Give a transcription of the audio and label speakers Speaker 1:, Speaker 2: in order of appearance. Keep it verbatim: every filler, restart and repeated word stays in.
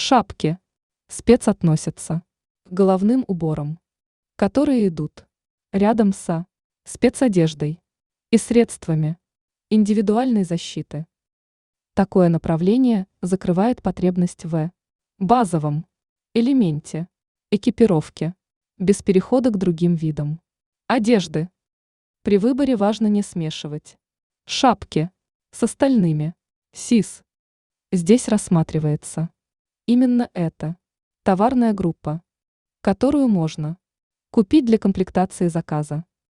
Speaker 1: Шапки. Спецотносятся к головным уборам, которые идут рядом со спецодеждой и средствами индивидуальной защиты. Такое направление закрывает потребность в базовом элементе экипировки, без перехода к другим видам одежды. При выборе важно не смешивать шапки с остальными. СИС. Здесь рассматривается именно эта товарная группа, которую можно купить для комплектации заказа.